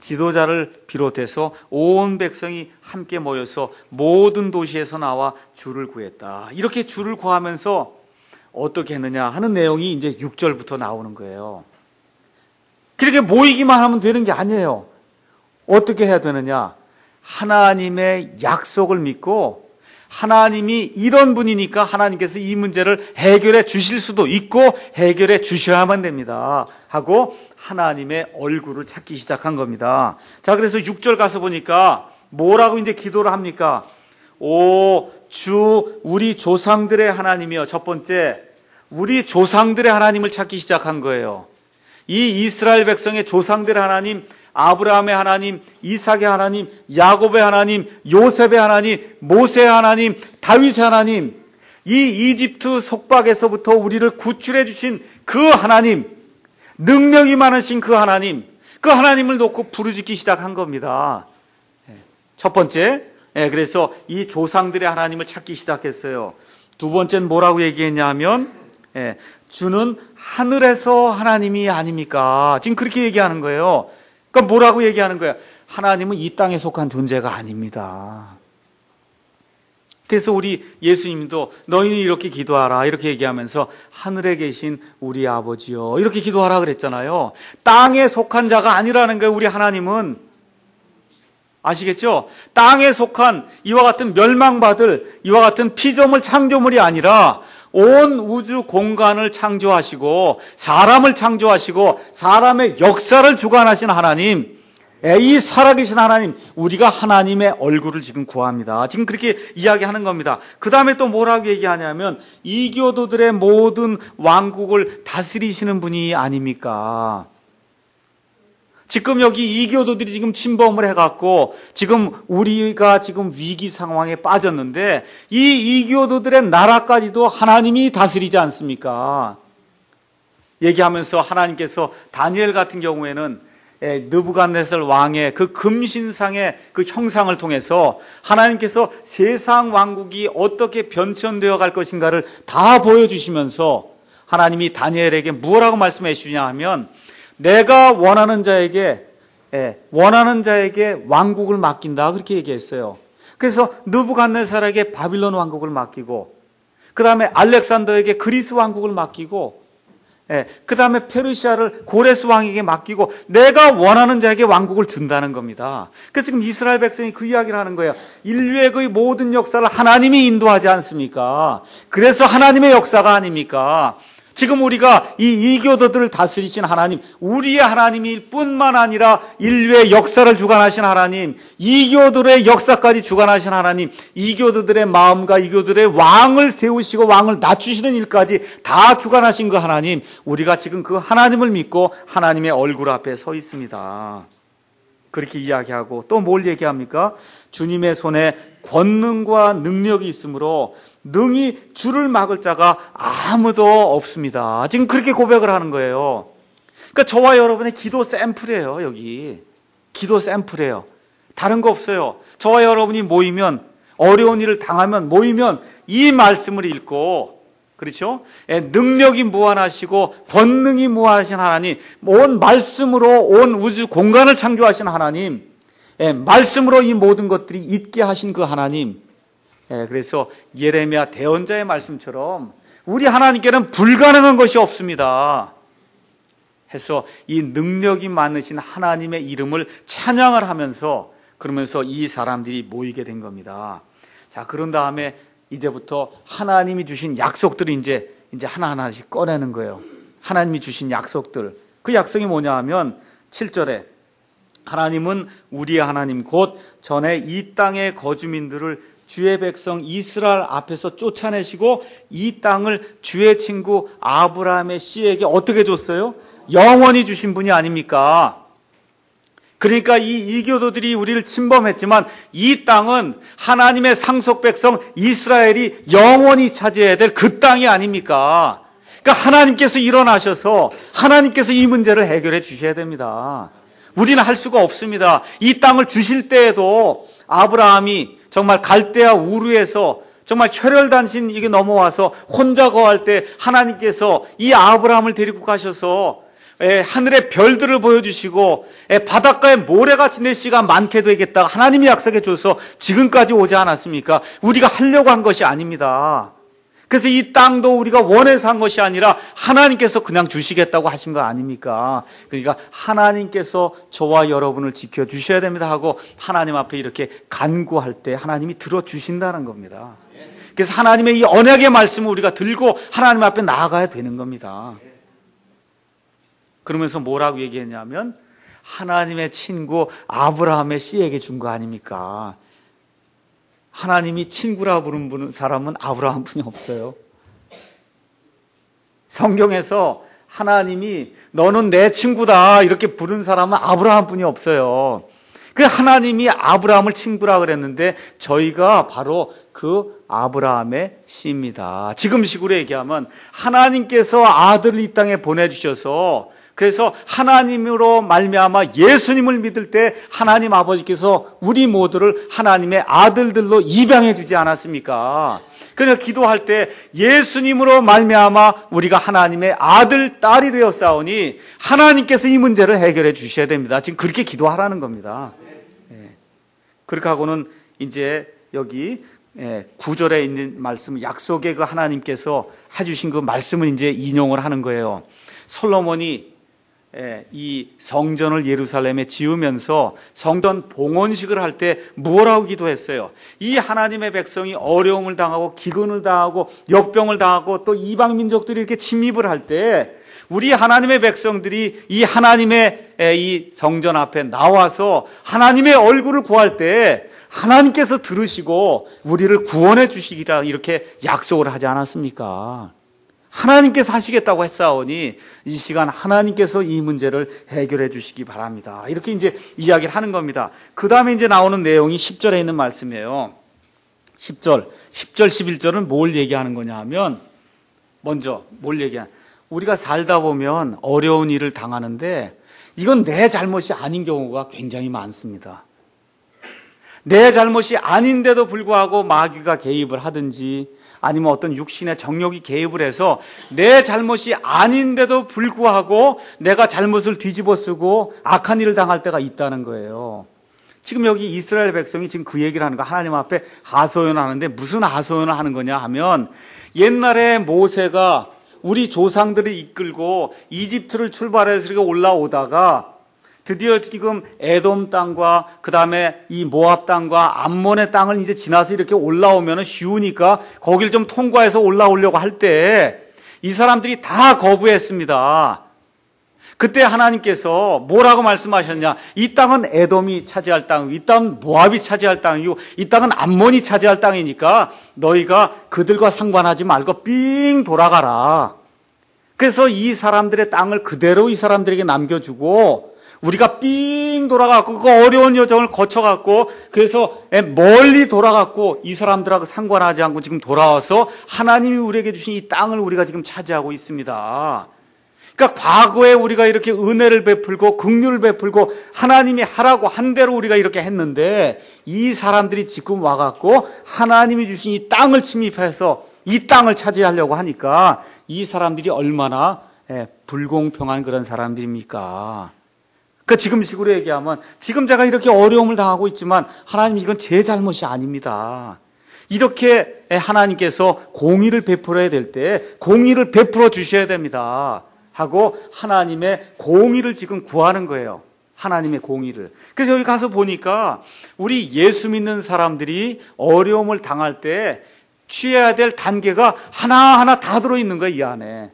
지도자를 비롯해서 온 백성이 함께 모여서 모든 도시에서 나와 주를 구했다. 이렇게 주를 구하면서 어떻게 했느냐 하는 내용이 이제 육 절부터 나오는 거예요. 그렇게 모이기만 하면 되는 게 아니에요. 어떻게 해야 되느냐? 하나님의 약속을 믿고 하나님이 이런 분이니까 하나님께서 이 문제를 해결해 주실 수도 있고 해결해 주셔야만 됩니다 하고 하나님의 얼굴을 찾기 시작한 겁니다. 자, 그래서 육 절 가서 보니까 뭐라고 이제 기도를 합니까? 오 주 우리 조상들의 하나님이여. 첫 번째, 우리 조상들의 하나님을 찾기 시작한 거예요. 이 이스라엘 백성의 조상들의 하나님, 아브라함의 하나님, 이삭의 하나님, 야곱의 하나님, 요셉의 하나님, 모세의 하나님, 다윗의 하나님, 이 이집트 속박에서부터 우리를 구출해 주신 그 하나님, 능력이 많으신 그 하나님, 그 하나님을 놓고 부르짖기 시작한 겁니다. 첫 번째, 그래서 이 조상들의 하나님을 찾기 시작했어요. 두 번째는 뭐라고 얘기했냐 하면 주는 하늘에서 하나님이 아닙니까? 지금 그렇게 얘기하는 거예요. 그러니까 뭐라고 얘기하는 거야? 하나님은 이 땅에 속한 존재가 아닙니다. 그래서 우리 예수님도 너희는 이렇게 기도하라 이렇게 얘기하면서 하늘에 계신 우리 아버지요 이렇게 기도하라 그랬잖아요. 땅에 속한 자가 아니라는 거예요. 우리 하나님은. 아시겠죠? 땅에 속한 이와 같은 멸망받을 이와 같은 피조물 창조물이 아니라 온 우주 공간을 창조하시고 사람을 창조하시고 사람의 역사를 주관하신 하나님, 이 살아계신 하나님, 우리가 하나님의 얼굴을 지금 구합니다. 지금 그렇게 이야기하는 겁니다. 그 다음에 또 뭐라고 얘기하냐면 이교도들의 모든 왕국을 다스리시는 분이 아닙니까? 지금 여기 이교도들이 지금 침범을 해갖고 지금 우리가 지금 위기 상황에 빠졌는데 이 이교도들의 나라까지도 하나님이 다스리지 않습니까? 얘기하면서 하나님께서 다니엘 같은 경우에는 느부갓네살 왕의 그 금신상의 그 형상을 통해서 하나님께서 세상 왕국이 어떻게 변천되어 갈 것인가를 다 보여주시면서 하나님이 다니엘에게 뭐라고 말씀해 주냐 하면 내가 원하는 자에게 원하는 자에게 왕국을 맡긴다 그렇게 얘기했어요. 그래서 느부갓네살에게 바빌론 왕국을 맡기고 그 다음에 알렉산더에게 그리스 왕국을 맡기고 그 다음에 페르시아를 고레스 왕에게 맡기고 내가 원하는 자에게 왕국을 준다는 겁니다. 그래서 지금 이스라엘 백성이 그 이야기를 하는 거예요. 인류의 그 모든 역사를 하나님이 인도하지 않습니까? 그래서 하나님의 역사가 아닙니까? 지금 우리가 이 이교도들을 다스리신 하나님, 우리의 하나님일 뿐만 아니라 인류의 역사를 주관하신 하나님, 이교도들의 역사까지 주관하신 하나님, 이교도들의 마음과 이교도들의 왕을 세우시고 왕을 낮추시는 일까지 다 주관하신 그 하나님, 우리가 지금 그 하나님을 믿고 하나님의 얼굴 앞에 서 있습니다. 그렇게 이야기하고 또 뭘 얘기합니까? 주님의 손에 권능과 능력이 있으므로 능히 주를 막을 자가 아무도 없습니다. 지금 그렇게 고백을 하는 거예요. 그러니까 저와 여러분의 기도 샘플이에요. 여기 기도 샘플이에요. 다른 거 없어요. 저와 여러분이 모이면 어려운 일을 당하면 모이면 이 말씀을 읽고 그렇죠? 능력이 무한하시고 권능이 무한하신 하나님, 온 말씀으로 온 우주 공간을 창조하신 하나님, 말씀으로 이 모든 것들이 있게 하신 그 하나님. 그래서 예레미야 대언자의 말씀처럼 우리 하나님께는 불가능한 것이 없습니다 해서 이 능력이 많으신 하나님의 이름을 찬양을 하면서 그러면서 이 사람들이 모이게 된 겁니다. 자, 그런 다음에 이제부터 하나님이 주신 약속들을 이제, 이제 하나하나씩 꺼내는 거예요. 하나님이 주신 약속들. 그 약속이 뭐냐 하면 칠 절에 하나님은 우리의 하나님 곧 전에 이 땅의 거주민들을 주의 백성 이스라엘 앞에서 쫓아내시고 이 땅을 주의 친구 아브라함의 씨에게 어떻게 줬어요? 영원히 주신 분이 아닙니까? 그러니까 이 이교도들이 우리를 침범했지만 이 땅은 하나님의 상속 백성 이스라엘이 영원히 차지해야 될 그 땅이 아닙니까? 그러니까 하나님께서 일어나셔서 하나님께서 이 문제를 해결해 주셔야 됩니다. 우리는 할 수가 없습니다. 이 땅을 주실 때에도 아브라함이 정말 갈대아 우르에서 정말 혈혈단신 이게 넘어와서 혼자 거할 때 하나님께서 이 아브라함을 데리고 가셔서 하늘의 별들을 보여주시고 바닷가에 모래같이 내 씨가 많게 되겠다 하나님이 약속해 줘서 지금까지 오지 않았습니까? 우리가 하려고 한 것이 아닙니다. 그래서 이 땅도 우리가 원해서 한 것이 아니라 하나님께서 그냥 주시겠다고 하신 거 아닙니까? 그러니까 하나님께서 저와 여러분을 지켜주셔야 됩니다 하고 하나님 앞에 이렇게 간구할 때 하나님이 들어주신다는 겁니다. 그래서 하나님의 이 언약의 말씀을 우리가 들고 하나님 앞에 나아가야 되는 겁니다. 그러면서 뭐라고 얘기했냐면 하나님의 친구 아브라함의 씨에게 준 거 아닙니까? 하나님이 친구라 부르는 사람은 아브라함 뿐이 없어요. 성경에서 하나님이 너는 내 친구다 이렇게 부른 사람은 아브라함 뿐이 없어요. 그 하나님이 아브라함을 친구라 그랬는데 저희가 바로 그 아브라함의 씨입니다. 지금식으로 얘기하면 하나님께서 아들을 이 땅에 보내주셔서 그래서 하나님으로 말미암아 예수님을 믿을 때 하나님 아버지께서 우리 모두를 하나님의 아들들로 입양해 주지 않았습니까? 그러니까 기도할 때 예수님으로 말미암아 우리가 하나님의 아들, 딸이 되었사오니 하나님께서 이 문제를 해결해 주셔야 됩니다. 지금 그렇게 기도하라는 겁니다. 예. 그렇게 하고는 이제 여기 구 절에 있는 말씀, 약속의 그 하나님께서 해주신 그 말씀을 이제 인용을 하는 거예요. 솔로몬이 이 성전을 예루살렘에 지으면서 성전 봉헌식을 할 때 뭐라고 기도했어요? 이 하나님의 백성이 어려움을 당하고 기근을 당하고 역병을 당하고 또 이방 민족들이 이렇게 침입을 할 때 우리 하나님의 백성들이 이 하나님의 이 성전 앞에 나와서 하나님의 얼굴을 구할 때 하나님께서 들으시고 우리를 구원해 주시기라 이렇게 약속을 하지 않았습니까? 하나님께서 하시겠다고 했사오니 이 시간 하나님께서 이 문제를 해결해 주시기 바랍니다. 이렇게 이제 이야기를 하는 겁니다. 그 다음에 이제 나오는 내용이 십 절에 있는 말씀이에요. 십 절, 십 절, 십일 절은 뭘 얘기하는 거냐 하면 먼저 뭘 얘기하냐. 우리가 살다 보면 어려운 일을 당하는데 이건 내 잘못이 아닌 경우가 굉장히 많습니다. 내 잘못이 아닌데도 불구하고 마귀가 개입을 하든지 아니면 어떤 육신의 정욕이 개입을 해서 내 잘못이 아닌데도 불구하고 내가 잘못을 뒤집어 쓰고 악한 일을 당할 때가 있다는 거예요. 지금 여기 이스라엘 백성이 지금 그 얘기를 하는 거 하나님 앞에 하소연을 하는데 무슨 하소연을 하는 거냐 하면 옛날에 모세가 우리 조상들을 이끌고 이집트를 출발해서 이렇게 올라오다가 드디어 지금 에돔 땅과 그 다음에 이 모압 땅과 암몬의 땅을 이제 지나서 이렇게 올라오면 쉬우니까 거길 좀 통과해서 올라오려고 할 때 이 사람들이 다 거부했습니다. 그때 하나님께서 뭐라고 말씀하셨냐? 이 땅은 에돔이 차지할 땅이고 이 땅은 모압이 차지할 땅이고 이 땅은 암몬이 차지할 땅이니까 너희가 그들과 상관하지 말고 삥 돌아가라. 그래서 이 사람들의 땅을 그대로 이 사람들에게 남겨주고 우리가 삥 돌아가고 그 어려운 여정을 거쳐갖고 그래서 멀리 돌아갔고 이 사람들하고 상관하지 않고 지금 돌아와서 하나님이 우리에게 주신 이 땅을 우리가 지금 차지하고 있습니다. 그러니까 과거에 우리가 이렇게 은혜를 베풀고 긍휼을 베풀고 하나님이 하라고 한 대로 우리가 이렇게 했는데 이 사람들이 지금 와갖고 하나님이 주신 이 땅을 침입해서 이 땅을 차지하려고 하니까 이 사람들이 얼마나 불공평한 그런 사람들입니까? 그러니까 지금 식으로 얘기하면 지금 제가 이렇게 어려움을 당하고 있지만 하나님 이건 제 잘못이 아닙니다. 이렇게 하나님께서 공의를 베풀어야 될 때 공의를 베풀어 주셔야 됩니다. 하고 하나님의 공의를 지금 구하는 거예요. 하나님의 공의를. 그래서 여기 가서 보니까 우리 예수 믿는 사람들이 어려움을 당할 때 취해야 될 단계가 하나하나 다 들어있는 거예요, 이 안에.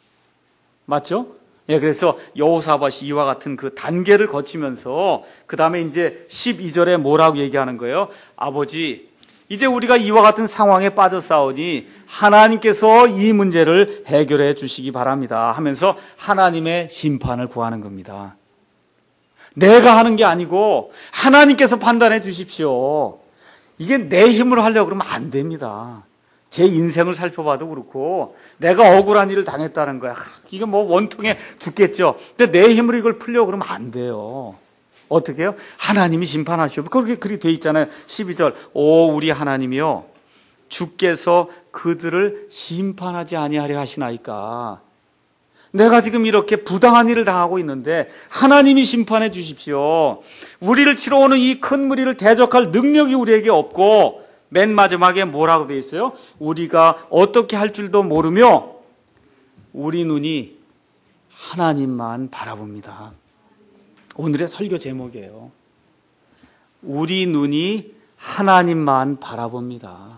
맞죠? 예, 그래서 여호사밧이 이와 같은 그 단계를 거치면서 그 다음에 이제 십이 절에 뭐라고 얘기하는 거예요? 아버지, 이제 우리가 이와 같은 상황에 빠졌사오니 하나님께서 이 문제를 해결해 주시기 바랍니다 하면서 하나님의 심판을 구하는 겁니다. 내가 하는 게 아니고 하나님께서 판단해 주십시오. 이게 내 힘으로 하려고 그러면 안 됩니다. 제 인생을 살펴봐도 그렇고 내가 억울한 일을 당했다는 거야. 이게 뭐 원통에 죽겠죠. 근데 내 힘으로 이걸 풀려고 그러면 안 돼요. 어떻게 해요? 하나님이 심판하시오. 그렇게 그렇게 돼 있잖아요. 십이 절. 오 우리 하나님이요 주께서 그들을 심판하지 아니하려 하시나이까. 내가 지금 이렇게 부당한 일을 당하고 있는데 하나님이 심판해 주십시오. 우리를 치러 오는 이 큰 무리를 대적할 능력이 우리에게 없고 맨 마지막에 뭐라고 되어 있어요? 우리가 어떻게 할 줄도 모르며 우리 눈이 하나님만 바라봅니다. 오늘의 설교 제목이에요. 우리 눈이 하나님만 바라봅니다.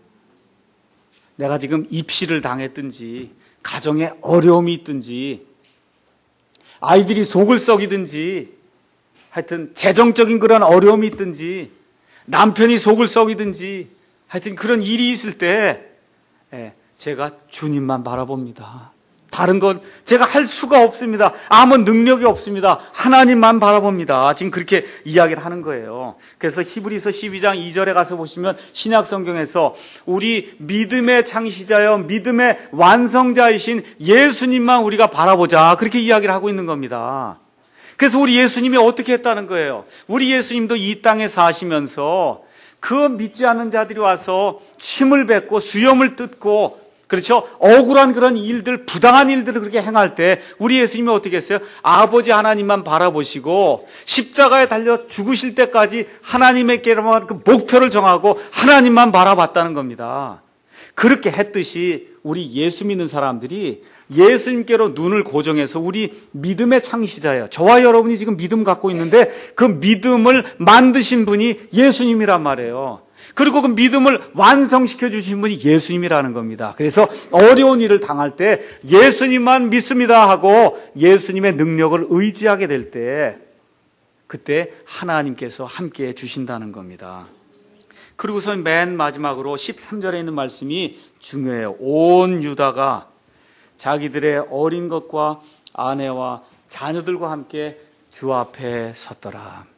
내가 지금 입시를 당했든지 가정에 어려움이 있든지 아이들이 속을 썩이든지 하여튼 재정적인 그런 어려움이 있든지 남편이 속을 썩이든지 하여튼 그런 일이 있을 때 제가 주님만 바라봅니다. 다른 건 제가 할 수가 없습니다. 아무 능력이 없습니다. 하나님만 바라봅니다. 지금 그렇게 이야기를 하는 거예요. 그래서 히브리서 십이 장 이 절에 가서 보시면 신약 성경에서 우리 믿음의 창시자여 믿음의 완성자이신 예수님만 우리가 바라보자, 그렇게 이야기를 하고 있는 겁니다. 그래서 우리 예수님이 어떻게 했다는 거예요? 우리 예수님도 이 땅에 사시면서 그 믿지 않는 자들이 와서 침을 뱉고 수염을 뜯고, 그렇죠? 억울한 그런 일들, 부당한 일들을 그렇게 행할 때 우리 예수님이 어떻게 했어요? 아버지 하나님만 바라보시고 십자가에 달려 죽으실 때까지 하나님에게로만 그 목표를 정하고 하나님만 바라봤다는 겁니다. 그렇게 했듯이 우리 예수 믿는 사람들이 예수님께로 눈을 고정해서 우리 믿음의 창시자예요. 저와 여러분이 지금 믿음 갖고 있는데 그 믿음을 만드신 분이 예수님이란 말이에요. 그리고 그 믿음을 완성시켜 주신 분이 예수님이라는 겁니다. 그래서 어려운 일을 당할 때 예수님만 믿습니다 하고 예수님의 능력을 의지하게 될 때 그때 하나님께서 함께해 주신다는 겁니다. 그리고서 맨 마지막으로 십삼 절에 있는 말씀이 중요해요. 온 유다가 자기들의 어린 것과 아내와 자녀들과 함께 주 앞에 섰더라.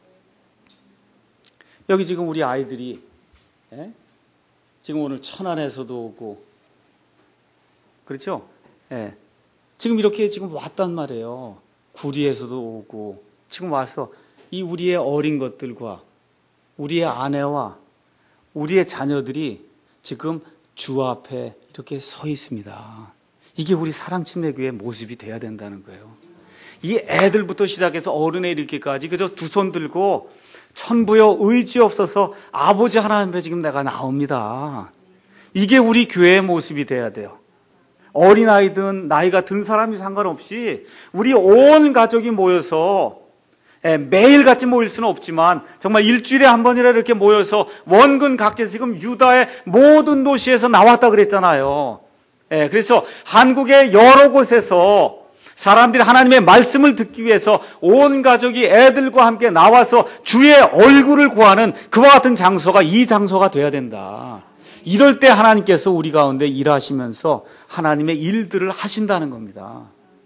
여기 지금 우리 아이들이 예? 지금 오늘 천안에서도 오고 그렇죠? 예. 지금 이렇게 지금 왔단 말이에요. 구리에서도 오고 지금 와서 이 우리의 어린 것들과 우리의 아내와 우리의 자녀들이 지금 주 앞에 이렇게 서 있습니다. 이게 우리 사랑침례교회의 모습이 돼야 된다는 거예요. 이 애들부터 시작해서 어른에 이르기까지 그저 두 손 들고 천부여 의지 없어서 아버지 하나님 앞에 지금 내가 나옵니다. 이게 우리 교회의 모습이 돼야 돼요. 어린아이든 나이가 든 사람이 상관없이 우리 온 가족이 모여서 매일같이 모일 수는 없지만 정말 일주일에 한 번이라 이렇게 모여서 원근 각지에서 지금 유다의 모든 도시에서 나왔다 그랬잖아요. 그래서 한국의 여러 곳에서 사람들이 하나님의 말씀을 듣기 위해서 온 가족이 애들과 함께 나와서 주의 얼굴을 구하는 그와 같은 장소가 이 장소가 돼야 된다. 이럴 때 하나님께서 우리 가운데 일하시면서 하나님의 일들을 하신다는 겁니다.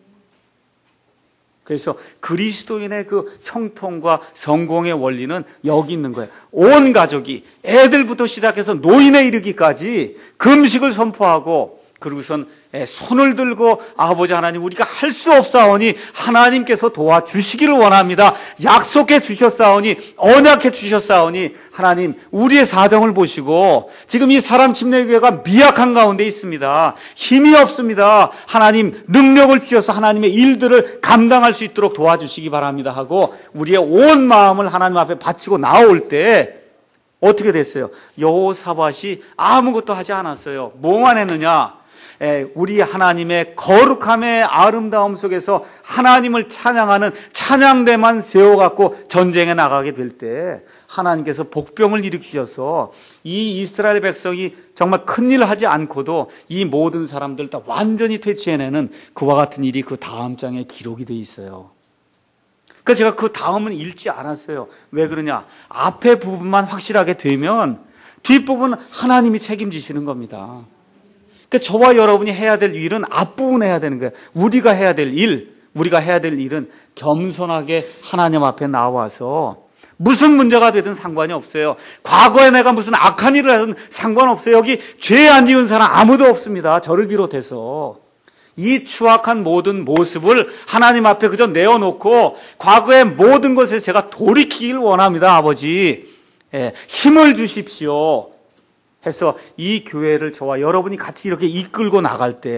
그래서 그리스도인의 그 형통과 성공의 원리는 여기 있는 거예요. 온 가족이 애들부터 시작해서 노인에 이르기까지 금식을 선포하고 그리고선 손을 들고 아버지 하나님 우리가 할 수 없사오니 하나님께서 도와주시기를 원합니다. 약속해 주셨사오니 언약해 주셨사오니 하나님 우리의 사정을 보시고 지금 이 사랑침례교회가 미약한 가운데 있습니다. 힘이 없습니다. 하나님 능력을 주셔서 하나님의 일들을 감당할 수 있도록 도와주시기 바랍니다 하고 우리의 온 마음을 하나님 앞에 바치고 나올 때 어떻게 됐어요? 여호사밧이 아무것도 하지 않았어요. 뭐만 했느냐? 우리 하나님의 거룩함의 아름다움 속에서 하나님을 찬양하는 찬양대만 세워갖고 전쟁에 나가게 될 때 하나님께서 복병을 일으키셔서 이 이스라엘 백성이 정말 큰일을 하지 않고도 이 모든 사람들 다 완전히 퇴치해내는 그와 같은 일이 그 다음 장에 기록이 돼 있어요. 그러니까 제가 그 다음은 읽지 않았어요. 왜 그러냐? 앞에 부분만 확실하게 되면 뒷부분 하나님이 책임지시는 겁니다. 그러니까 저와 여러분이 해야 될 일은 앞부분 해야 되는 거예요. 우리가 해야 될 일, 우리가 해야 될 일은 겸손하게 하나님 앞에 나와서 무슨 문제가 되든 상관이 없어요. 과거에 내가 무슨 악한 일을 하든 상관없어요. 여기 죄 안 지은 사람 아무도 없습니다. 저를 비롯해서. 이 추악한 모든 모습을 하나님 앞에 그저 내어놓고 과거의 모든 것을 제가 돌이키길 원합니다. 아버지. 예, 힘을 주십시오. 해서 이 교회를 저와 여러분이 같이 이렇게 이끌고 나갈 때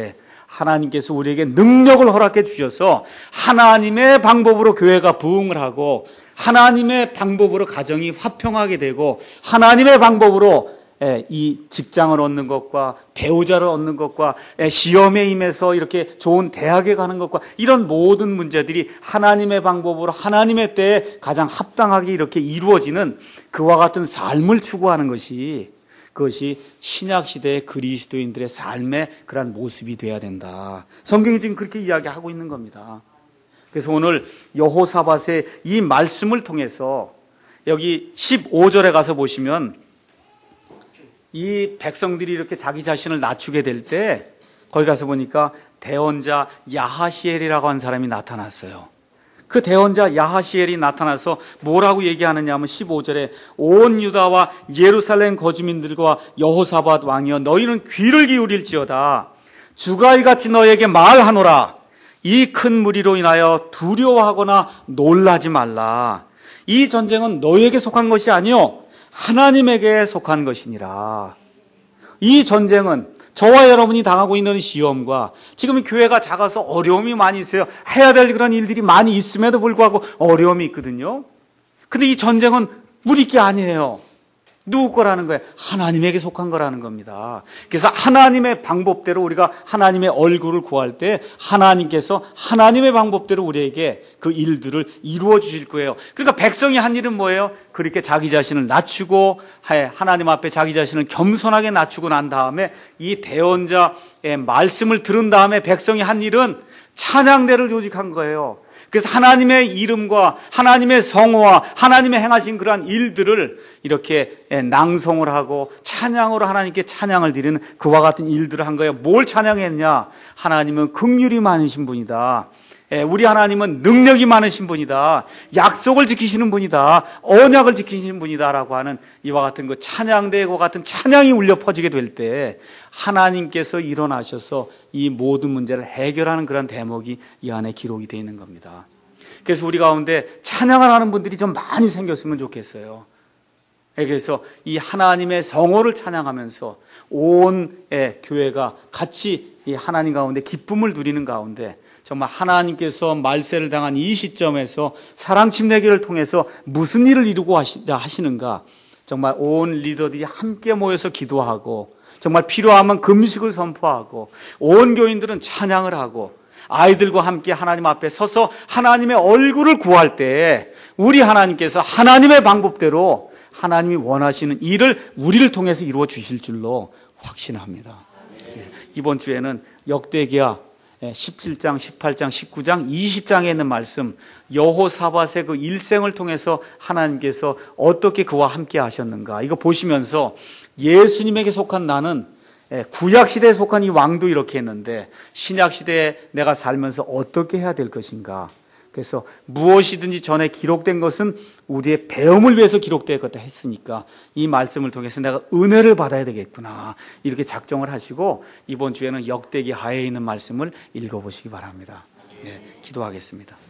하나님께서 우리에게 능력을 허락해 주셔서 하나님의 방법으로 교회가 부흥을 하고 하나님의 방법으로 가정이 화평하게 되고 하나님의 방법으로 이 직장을 얻는 것과 배우자를 얻는 것과 시험에 임해서 이렇게 좋은 대학에 가는 것과 이런 모든 문제들이 하나님의 방법으로 하나님의 때에 가장 합당하게 이렇게 이루어지는 그와 같은 삶을 추구하는 것이 그것이 신약시대의 그리스도인들의 삶의 그런 모습이 되어야 된다. 성경이 지금 그렇게 이야기하고 있는 겁니다. 그래서 오늘 여호사밧의 이 말씀을 통해서 여기 십오 절에 가서 보시면 이 백성들이 이렇게 자기 자신을 낮추게 될 때 거기 가서 보니까 대언자 야하시엘이라고 하는 사람이 나타났어요. 그 대언자 야하시엘이 나타나서 뭐라고 얘기하느냐 하면 십오 절에 온 유다와 예루살렘 거주민들과 여호사밧 왕이여 너희는 귀를 기울일지어다. 주가 이같이 너에게 말하노라. 이 큰 무리로 인하여 두려워하거나 놀라지 말라. 이 전쟁은 너희에게 속한 것이 아니요 하나님에게 속한 것이니라. 이 전쟁은 저와 여러분이 당하고 있는 시험과 지금 교회가 작아서 어려움이 많이 있어요. 해야 될 그런 일들이 많이 있음에도 불구하고 어려움이 있거든요. 근데 이 전쟁은 우리 게 아니에요. 누구 거라는 거예요? 하나님에게 속한 거라는 겁니다. 그래서 하나님의 방법대로 우리가 하나님의 얼굴을 구할 때 하나님께서 하나님의 방법대로 우리에게 그 일들을 이루어 주실 거예요. 그러니까 백성이 한 일은 뭐예요? 그렇게 자기 자신을 낮추고 하나님 앞에 자기 자신을 겸손하게 낮추고 난 다음에 이 대언자의 말씀을 들은 다음에 백성이 한 일은 찬양대를 조직한 거예요. 그래서 하나님의 이름과 하나님의 성호와 하나님의 행하신 그러한 일들을 이렇게 낭송을 하고 찬양으로 하나님께 찬양을 드리는 그와 같은 일들을 한 거예요. 뭘 찬양했냐? 하나님은 긍휼이 많으신 분이다. 우리 하나님은 능력이 많으신 분이다. 약속을 지키시는 분이다. 언약을 지키시는 분이다. 라고 하는 이와 같은 그 찬양대와 같은 찬양이 울려 퍼지게 될 때 하나님께서 일어나셔서 이 모든 문제를 해결하는 그런 대목이 이 안에 기록이 되어 있는 겁니다. 그래서 우리 가운데 찬양을 하는 분들이 좀 많이 생겼으면 좋겠어요. 그래서 이 하나님의 성호를 찬양하면서 온 교회가 같이 이 하나님 가운데 기쁨을 누리는 가운데 정말 하나님께서 말세를 당한 이 시점에서 사랑 침례기를 통해서 무슨 일을 이루고 하시는가, 정말 온 리더들이 함께 모여서 기도하고 정말 필요하면 금식을 선포하고 온 교인들은 찬양을 하고 아이들과 함께 하나님 앞에 서서 하나님의 얼굴을 구할 때 우리 하나님께서 하나님의 방법대로 하나님이 원하시는 일을 우리를 통해서 이루어 주실 줄로 확신합니다. 이번 주에는 역대기야 십칠 장, 십팔 장, 십구 장, 이십 장에 있는 말씀, 여호사밧의 그 일생을 통해서 하나님께서 어떻게 그와 함께 하셨는가, 이거 보시면서 예수님에게 속한 나는 구약시대에 속한 이 왕도 이렇게 했는데 신약시대에 내가 살면서 어떻게 해야 될 것인가. 그래서 무엇이든지 전에 기록된 것은 우리의 배움을 위해서 기록되었다 했으니까 이 말씀을 통해서 내가 은혜를 받아야 되겠구나, 이렇게 작정을 하시고 이번 주에는 역대기 하에 있는 말씀을 읽어보시기 바랍니다. 네, 기도하겠습니다.